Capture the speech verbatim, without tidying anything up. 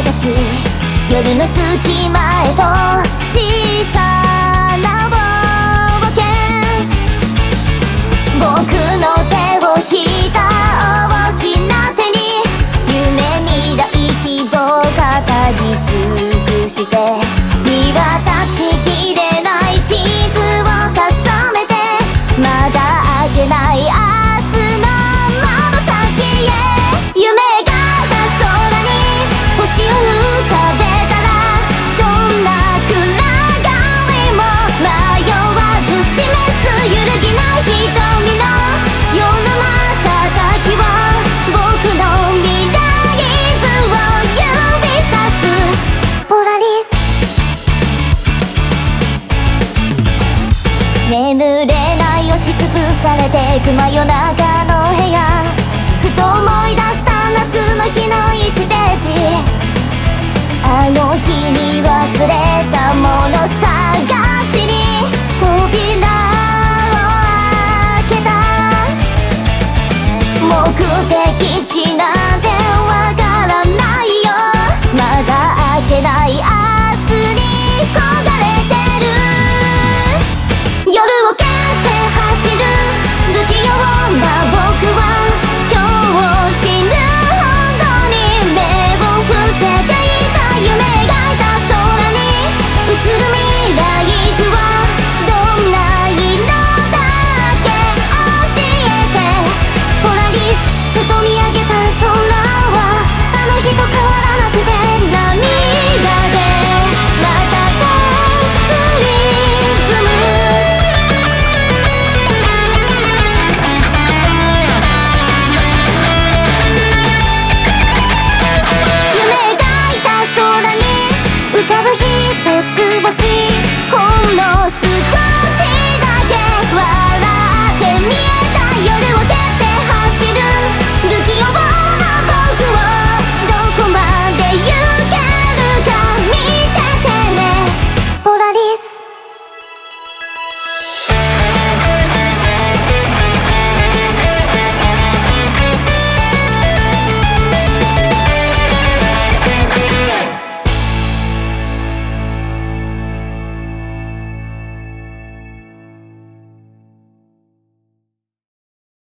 探し、夜の隙間へと小さな冒険。僕の手を引いた大きな手に、夢未来希望語り尽くして、見渡しきれない地図を重ねて、まだ明けない明日の窓先へ。夢が空に星を浮かべたら、どんな暗がりも迷わず示す揺るぎない瞳のような瞬きは、僕の未来図を指さすポラリス。眠れない押しつぶされてく真夜中の部屋、ふと思い出した夏の日のいちページ。あの日に忘れたもの探しに扉を開けた。目的地な